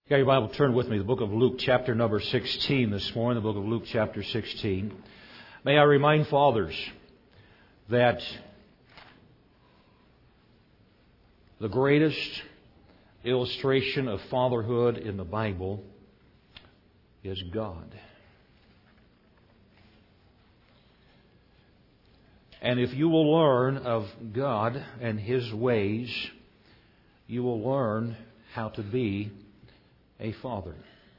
You got your Bible, turn with me, the book of Luke, chapter number 16 this morning, the book of Luke, chapter 16. May I remind fathers that the greatest illustration of fatherhood in the Bible is God. And if you will learn of God and His ways, you will learn how to be a father.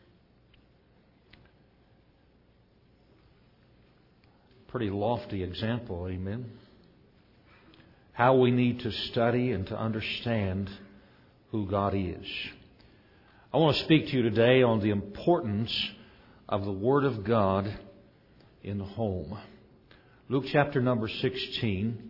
Pretty lofty example, amen? How we need to study and to understand who God is. I want to speak to you today on the importance of the Word of God in the home. Luke chapter number 16,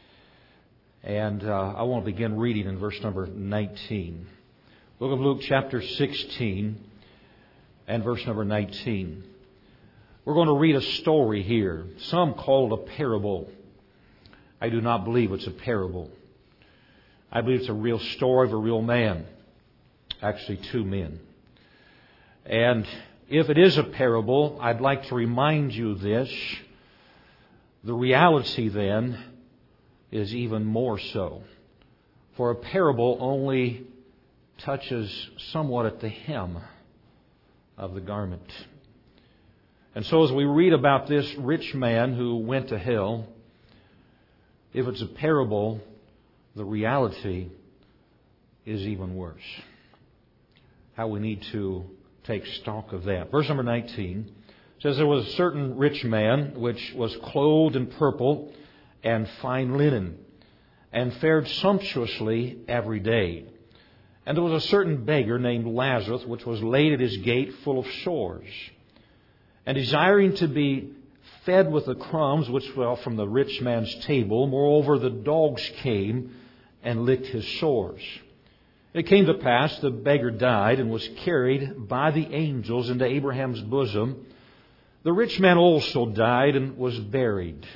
and I want to begin reading in verse number 19. Book of Luke chapter 16 and verse number 19. We're going to read a story here. Some call it a parable. I do not believe it's a parable. I believe it's a real story of a real man. Actually, two men. And if it is a parable, I'd like to remind you this. The reality then is even more so. For a parable only touches somewhat at the hem of the garment. And so as we read about this rich man who went to hell, if it's a parable, the reality is even worse. How we need to take stock of that. Verse number 19 says, "There was a certain rich man which was clothed in purple and fine linen, and fared sumptuously every day. And there was a certain beggar named Lazarus, which was laid at his gate full of sores, and desiring to be fed with the crumbs which fell from the rich man's table. Moreover, the dogs came and licked his sores. It came to pass, the beggar died and was carried by the angels into Abraham's bosom. The rich man also died and was buried.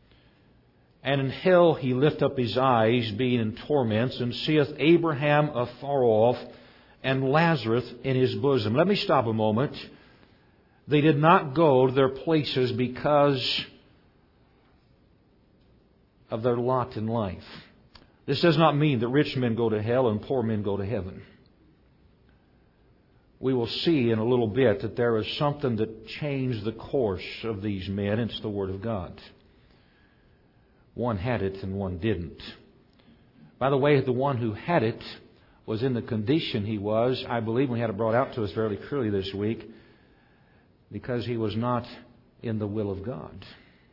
And in hell he lift up his eyes, being in torments, and seeth Abraham afar off, and Lazarus in his bosom." Let me stop a moment. They did not go to their places because of their lot in life. This does not mean that rich men go to hell and poor men go to heaven. We will see in a little bit that there is something that changed the course of these men. It's the Word of God. One had it and one didn't. By the way, the one who had it was in the condition he was, I believe we had it brought out to us fairly clearly this week, because he was not in the will of God.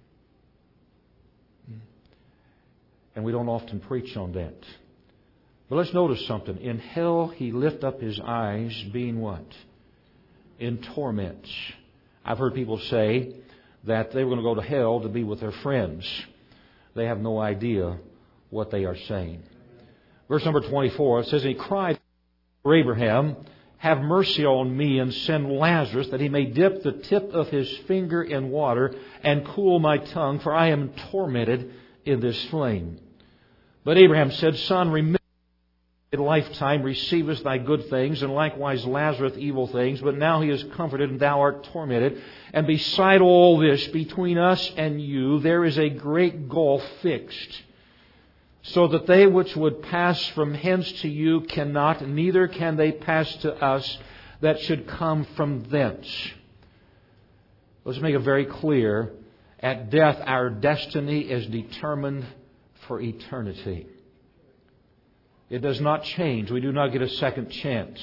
And we don't often preach on that. But let's notice something. In hell he lift up his eyes, being what? In torments. I've heard people say that they were going to go to hell to be with their friends. They have no idea what they are saying. Verse number 24, it says, "He cried for Abraham, have mercy on me, and send Lazarus, that he may dip the tip of his finger in water and cool my tongue, for I am tormented in this flame." But Abraham said, "Son, remember in lifetime receivest thy good things, and likewise Lazarus evil things. But now he is comforted, and thou art tormented. And beside all this, between us and you, there is a great gulf fixed, so that they which would pass from hence to you cannot, neither can they pass to us that should come from thence." Let's make it very clear. At death, our destiny is determined for eternity. It does not change. We do not get a second chance.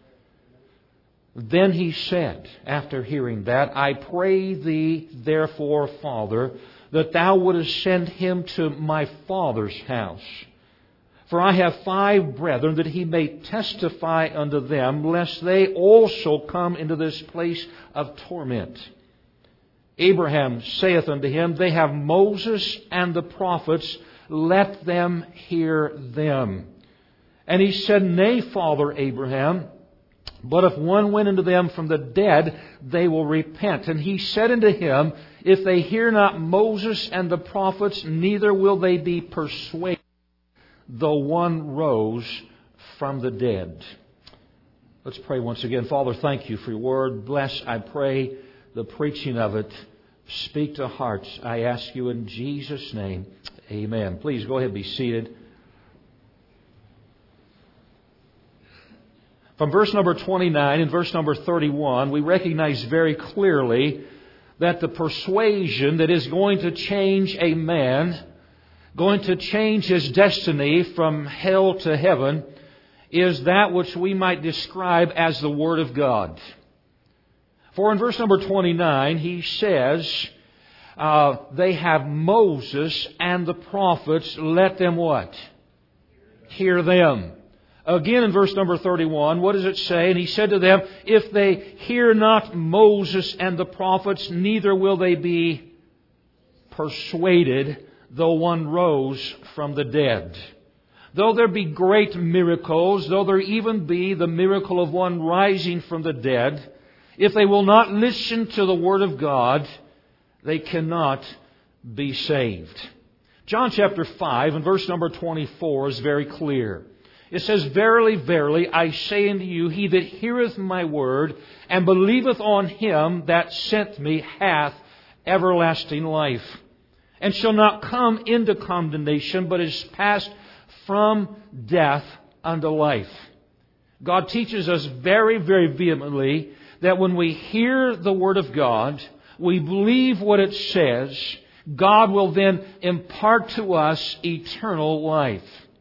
Then he said, after hearing that, "I pray thee, therefore, Father, that thou wouldest send him to my father's house. For I have 5 brethren, that he may testify unto them, lest they also come into this place of torment. Abraham saith unto him, They have Moses and the prophets, let them hear them. And he said, Nay, Father Abraham, but if one went unto them from the dead, they will repent. And he said unto him, If they hear not Moses and the prophets, neither will they be persuaded, though one rose from the dead." Let's pray once again. Father, thank you for your word. Bless, I pray, the preaching of it. Speak to hearts. I ask you in Jesus' name. Amen. Please go ahead and be seated. From verse number 29 and verse number 31, we recognize very clearly that the persuasion that is going to change a man, going to change his destiny from hell to heaven, is that which we might describe as the Word of God. For in verse number 29, he says, they have Moses and the prophets, let them what? Hear them. Again in verse number 31, what does it say? And he said to them, if they hear not Moses and the prophets, neither will they be persuaded, though one rose from the dead. Though there be great miracles, though there even be the miracle of one rising from the dead, if they will not listen to the Word of God, they cannot be saved. John chapter 5 and verse number 24 is very clear. It says, verily, verily, I say unto you, he that heareth my word and believeth on him that sent me hath everlasting life, and shall not come into condemnation, but is passed from death unto life. God teaches us very, very vehemently that when we hear the Word of God, we believe what it says, God will then impart to us eternal life.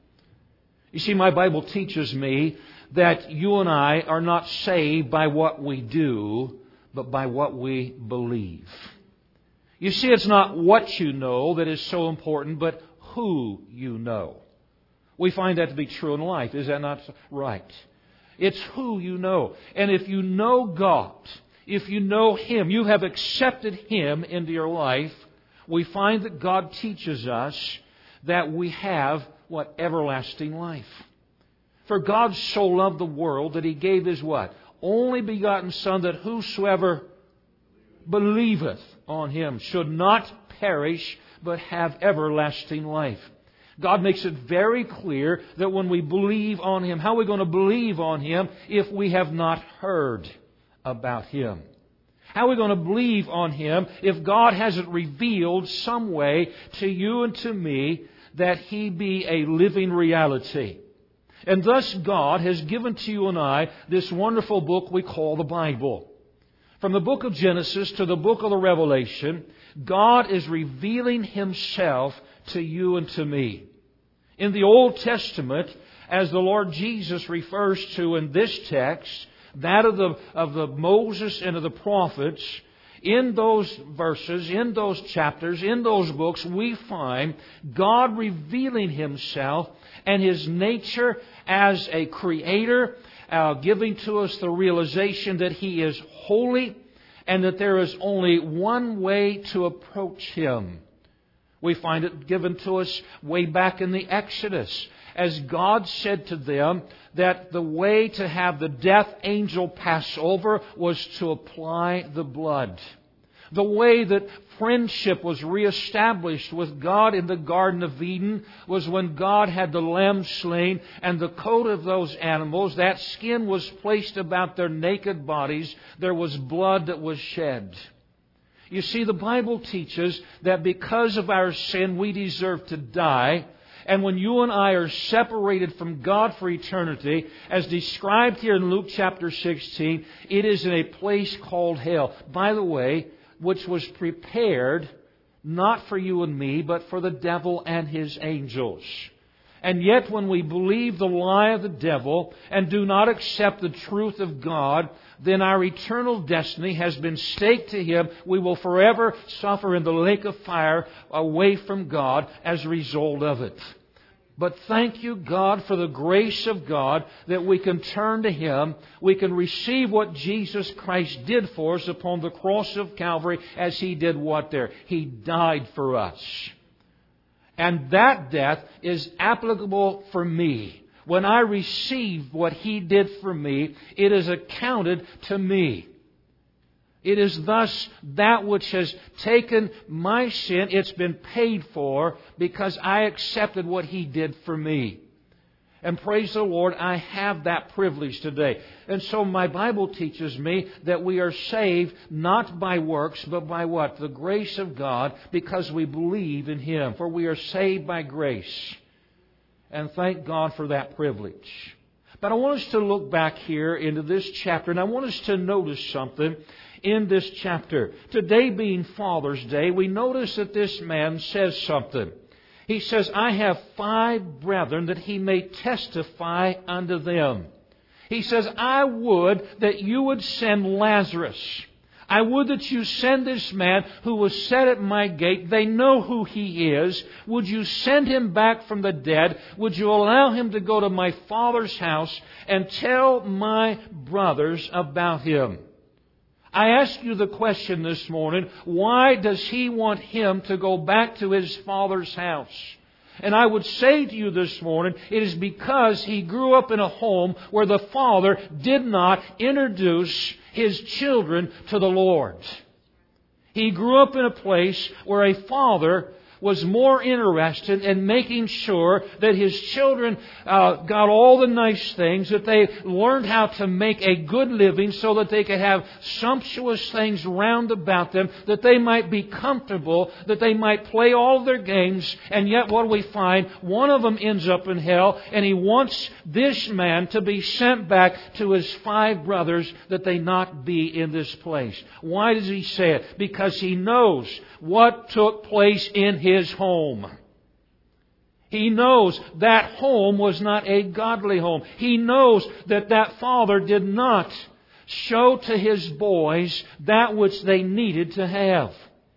You see, my Bible teaches me that you and I are not saved by what we do, but by what we believe. You see, it's not what you know that is so important, but who you know. We find that to be true in life. Is that not right? It's who you know. And if you know God, if you know Him, you have accepted Him into your life, we find that God teaches us that we have what? Everlasting life. For God so loved the world that He gave His what? Only begotten Son, that whosoever believeth on Him should not perish, but have everlasting life. God makes it very clear that when we believe on Him, how are we going to believe on Him if we have not heard about Him? How are we going to believe on Him if God hasn't revealed some way to you and to me that He be a living reality? And thus God has given to you and I this wonderful book we call the Bible. From the book of Genesis to the book of the Revelation, God is revealing Himself to you and to me. In the Old Testament, as the Lord Jesus refers to in this text, that of the Moses and of the prophets, in those verses, in those chapters, in those books, we find God revealing Himself and His nature as a creator, giving to us the realization that He is holy and that there is only one way to approach Him. We find it given to us way back in the Exodus, as God said to them that the way to have the death angel pass over was to apply the blood. The way that friendship was reestablished with God in the Garden of Eden was when God had the lamb slain and the coat of those animals, that skin was placed about their naked bodies. There was blood that was shed. You see, the Bible teaches that because of our sin, we deserve to die. And when you and I are separated from God for eternity, as described here in Luke chapter 16, it is in a place called hell. By the way, which was prepared not for you and me, but for the devil and his angels. And yet when we believe the lie of the devil and do not accept the truth of God, then our eternal destiny has been staked to Him. We will forever suffer in the lake of fire away from God as a result of it. But thank you, God, for the grace of God that we can turn to Him. We can receive what Jesus Christ did for us upon the cross of Calvary, as He did what there? He died for us. And that death is applicable for me. When I receive what He did for me, it is accounted to me. It is thus that which has taken my sin. It's been paid for because I accepted what He did for me. And praise the Lord, I have that privilege today. And so my Bible teaches me that we are saved not by works, but by what? The grace of God, because we believe in Him. For we are saved by grace. And thank God for that privilege. But I want us to look back here into this chapter, and I want us to notice something in this chapter. Today being Father's Day, we notice that this man says something. He says, I have 5 brethren that he may testify unto them. He says, I would that you would send Lazarus. I would that you send this man who was set at my gate. They know who he is. Would you send him back from the dead? Would you allow him to go to my father's house and tell my brothers about him? I ask you the question this morning, why does he want him to go back to his father's house? And I would say to you this morning, it is because he grew up in a home where the father did not introduce his children to the Lord. He grew up in a place where a father was more interested in making sure that his children got all the nice things, that they learned how to make a good living so that they could have sumptuous things round about them, that they might be comfortable, that they might play all of their games. And yet what do we find? One of them ends up in hell, and he wants this man to be sent back to his 5 brothers that they not be in this place. Why does he say it? Because he knows what took place in his home. He knows that home was not a godly home. He knows that that father did not show to his boys that which they needed to have.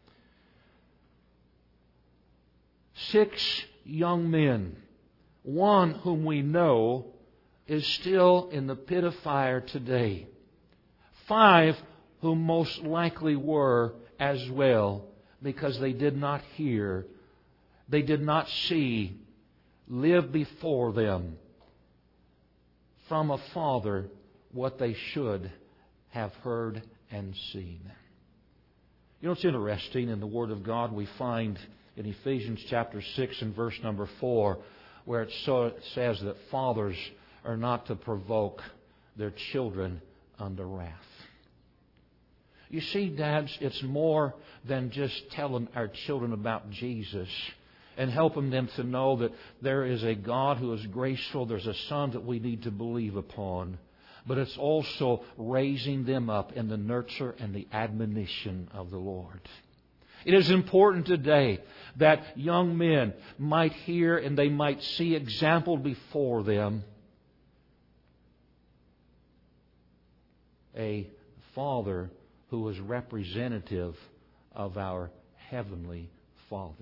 6 young men, one whom we know is still in the pit of fire today. 5 whom most likely were as well, because they did not hear, they did not see, live before them from a father what they should have heard and seen. You know, it's interesting in the Word of God we find in Ephesians chapter 6 and verse number 4 where it says that fathers are not to provoke their children unto wrath. You see, dads, it's more than just telling our children about Jesus and helping them to know that there is a God who is graceful, there's a Son that we need to believe upon. But it's also raising them up in the nurture and the admonition of the Lord. It is important today that young men might hear and they might see example before them a father who is representative of our Heavenly Father.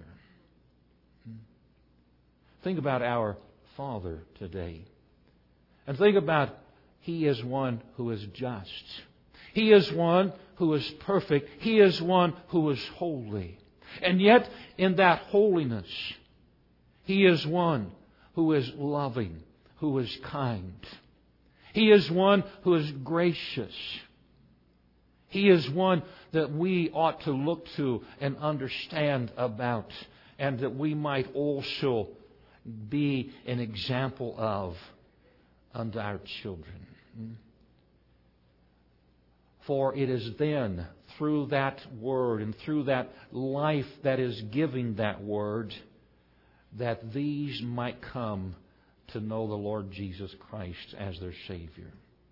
Think about our Father today. And think about He is one who is just. He is one who is perfect. He is one who is holy. And yet, in that holiness, He is one who is loving, who is kind. He is one who is gracious. He is one that we ought to look to and understand about, and that we might also be an example of unto our children. For it is then, through that Word and through that life that is giving that Word, that these might come to know the Lord Jesus Christ as their Savior.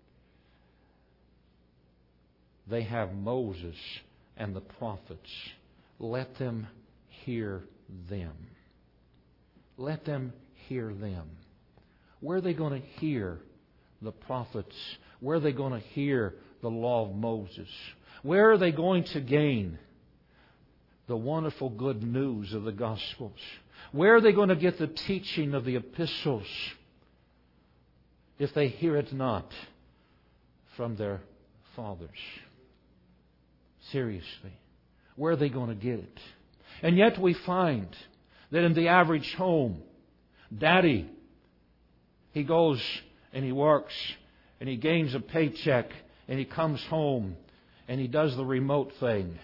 They have Moses and the prophets. Let them hear them. Let them hear them. Where are they going to hear the prophets? Where are they going to hear the law of Moses? Where are they going to gain the wonderful good news of the Gospels? Where are they going to get the teaching of the epistles if they hear it not from their fathers? Seriously, where are they going to get it? And yet we find that in the average home, Daddy, he goes and he works and he gains a paycheck and he comes home and he does the remote thing.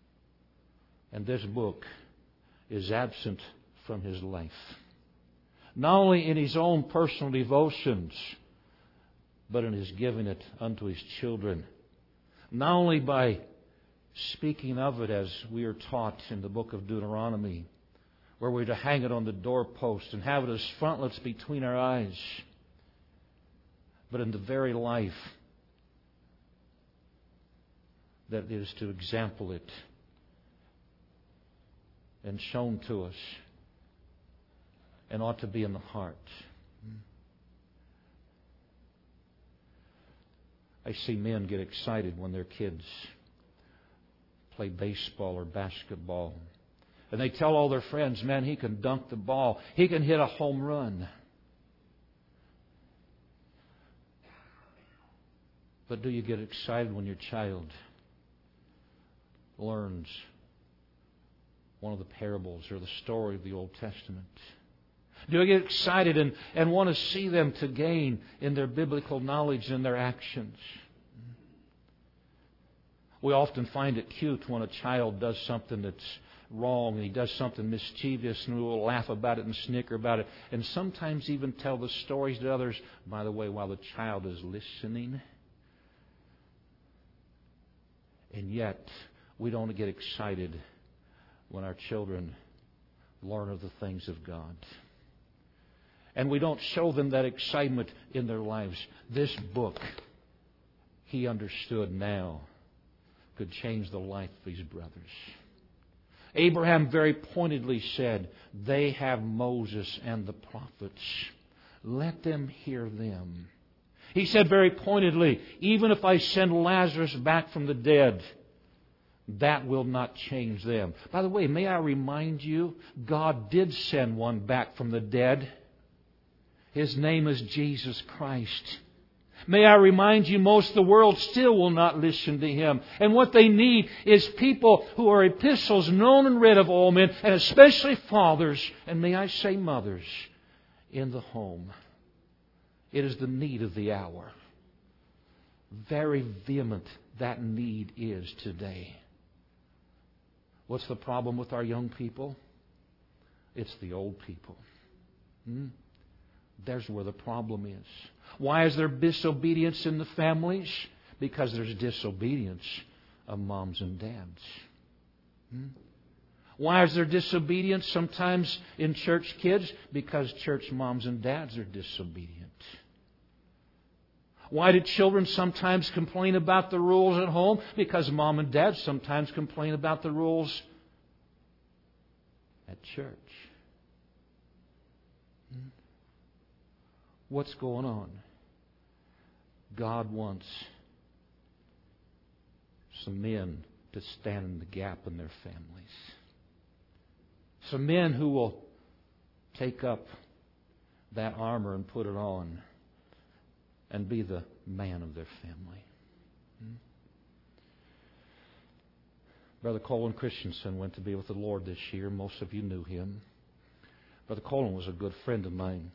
And this book is absent from his life. not only in his own personal devotions, but in his giving it unto his children. Not only by speaking of it as we are taught in the book of Deuteronomy, where we're to hang it on the doorpost and have it as frontlets between our eyes, but in the very life that is to example it and shown to us and ought to be in the heart. I see men get excited when their kids play baseball or basketball. And they tell all their friends, man, he can dunk the ball. He can hit a home run. But do you get excited when your child learns one of the parables or the story of the Old Testament? Do you get excited and want to see them to gain in their biblical knowledge and their actions? We often find it cute when a child does something that's wrong and he does something mischievous, and we will laugh about it and snicker about it, and sometimes even tell the stories to others, by the way, while the child is listening. And yet, we don't get excited when our children learn of the things of God. And we don't show them that excitement in their lives. This book, he understood now, could change the life of his brothers. Abraham very pointedly said, they have Moses and the prophets. Let them hear them. He said very pointedly, even if I send Lazarus back from the dead, that will not change them. By the way, may I remind you, God did send one back from the dead. His name is Jesus Christ. May I remind you, most of the world still will not listen to Him. And what they need is people who are epistles known and read of all men, and especially fathers, and may I say mothers, in the home. It is the need of the hour. Very vehement that need is today. What's the problem with our young people? It's the old people. There's where the problem is. Why is there disobedience in the families? Because there's disobedience of moms and dads. Why is there disobedience sometimes in church kids? Because church moms and dads are disobedient. Why do children sometimes complain about the rules at home? Because mom and dad sometimes complain about the rules at church. What's going on? God wants some men to stand in the gap in their families. Some men who will take up that armor and put it on and be the man of their family. Brother Colin Christensen went to be with the Lord this year. Most of you knew him. Brother Colin was a good friend of mine.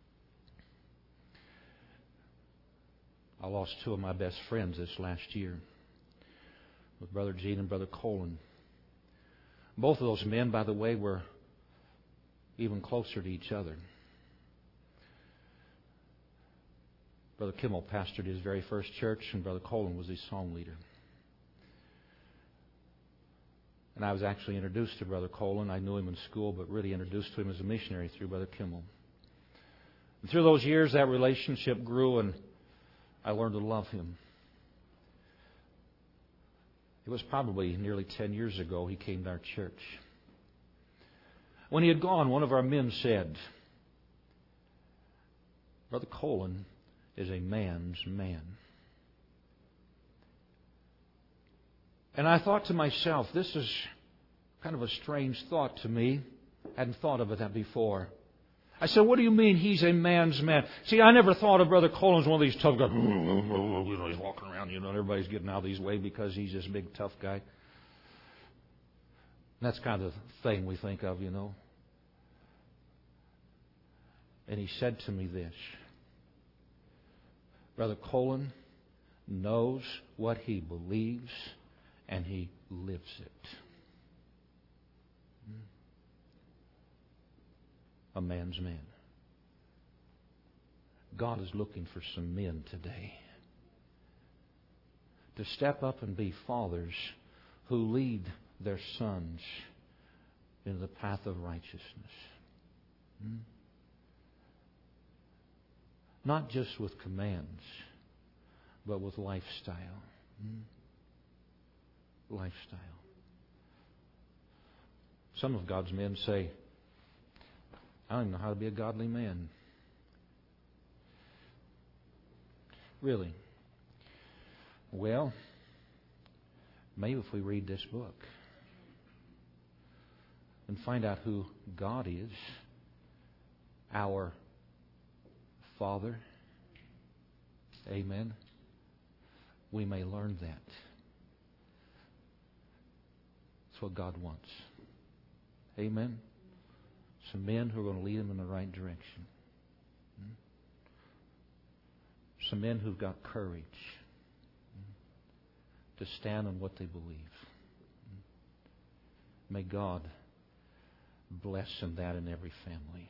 I lost two of my best friends this last year, with Brother Gene and Brother Colin. Both of those men, by the way, were even closer to each other. Brother Kimmel pastored his very first church, and Brother Colin was his song leader. And I was actually introduced to Brother Colin. I knew him in school, but really introduced to him as a missionary through Brother Kimmel. And through those years, that relationship grew, and I learned to love him. It was probably nearly 10 years ago he came to our church. When he had gone, one of our men said, Brother Colin is a man's man. And I thought to myself, this is kind of a strange thought to me. I hadn't thought of it that before. I said, what do you mean he's a man's man? See, I never thought of Brother Colin as one of these tough guys. He's walking around, and everybody's getting out of his way because he's this big, tough guy. And that's kind of the thing we think of, And he said to me this, Brother Colin knows what he believes, and he lives it. A man's man. God is looking for some men today to step up and be fathers who lead their sons into the path of righteousness. Not just with commands, but with lifestyle. Lifestyle. Some of God's men say, I don't even know how to be a godly man. Really? Well, maybe if we read this book and find out who God is, our Father, amen, we may learn that. That's what God wants. Amen? Some men who are going to lead them in the right direction. Some men who've got courage to stand on what they believe. May God bless in that in every family.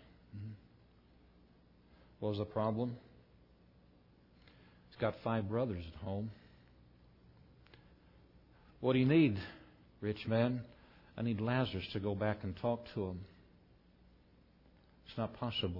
What was the problem? He's got 5 brothers at home. What do you need, rich man? I need Lazarus to go back and talk to him. It's not possible.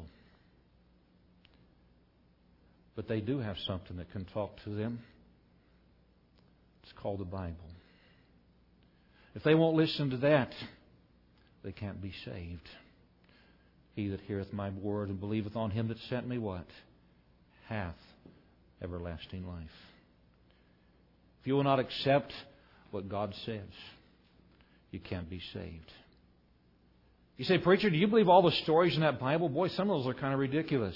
But they do have something that can talk to them. It's called the Bible. If they won't listen to that, they can't be saved. He that heareth my word and believeth on him that sent me, what? Hath everlasting life. If you will not accept what God says, you can't be saved. You say, preacher, do you believe all the stories in that Bible? Boy, some of those are kind of ridiculous.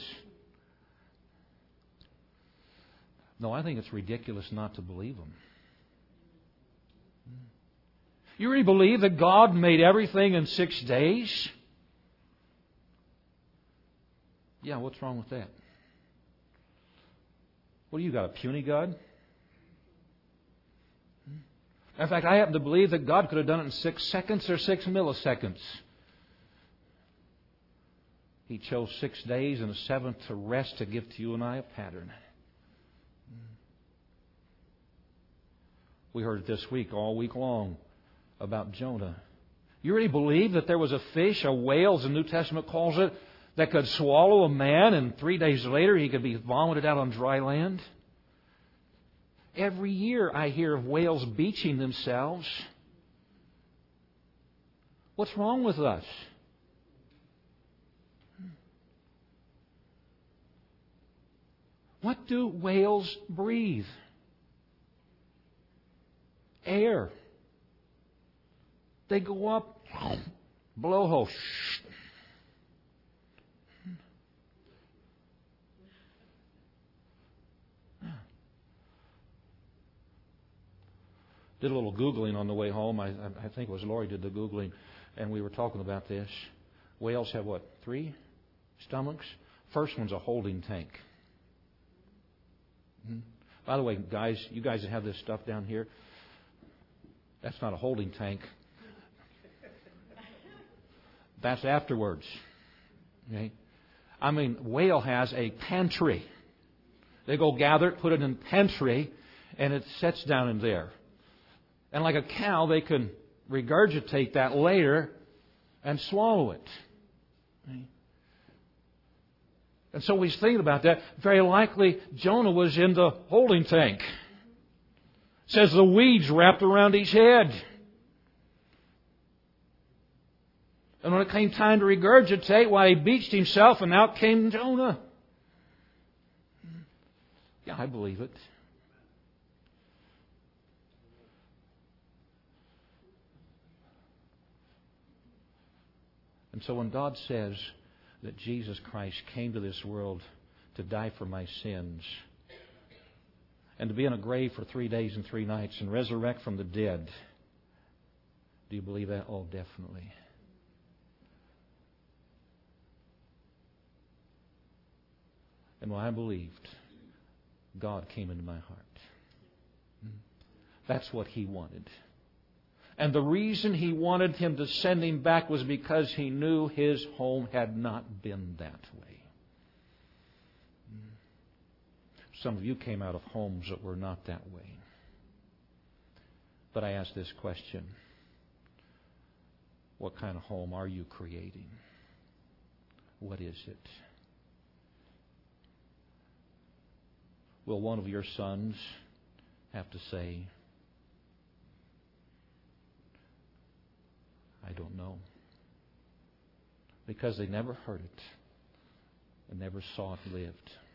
No, I think it's ridiculous not to believe them. You really believe that God made everything in 6 days? Yeah, what's wrong with that? What do you got, a puny God? In fact, I happen to believe that God could have done it in 6 seconds or 6 milliseconds. He chose 6 days and a 7th to rest to give to you and I a pattern. We heard it this week, all week long, about Jonah. You really believe that there was a fish, a whale, as the New Testament calls it, that could swallow a man and 3 days later he could be vomited out on dry land? Every year I hear of whales beaching themselves. What's wrong with us? What do whales breathe? Air. They go up, blowhole. Did a little Googling on the way home. I think it was Lori did the Googling, and we were talking about this. Whales have what? 3 stomachs? First one's a holding tank. By the way, guys, you guys that have this stuff down here, that's not a holding tank. That's afterwards. Okay? I mean, whale has a pantry. They go gather it, put it in pantry, and it sits down in there. And like a cow, they can regurgitate that later and swallow it. Okay? And so he's thinking about that. Very likely, Jonah was in the holding tank. It says the weeds wrapped around his head. And when it came time to regurgitate, why, he beached himself and out came Jonah. Yeah, I believe it. And so when God says that Jesus Christ came to this world to die for my sins and to be in a grave for 3 days and 3 nights and resurrect from the dead, do you believe that? Oh, definitely. And when I believed, God came into my heart. That's what He wanted. And the reason He wanted him to send him back was because He knew his home had not been that way. Some of you came out of homes that were not that way. But I ask this question: what kind of home are you creating? What is it? Will one of your sons have to say, I don't know? Because they never heard it and never saw it lived.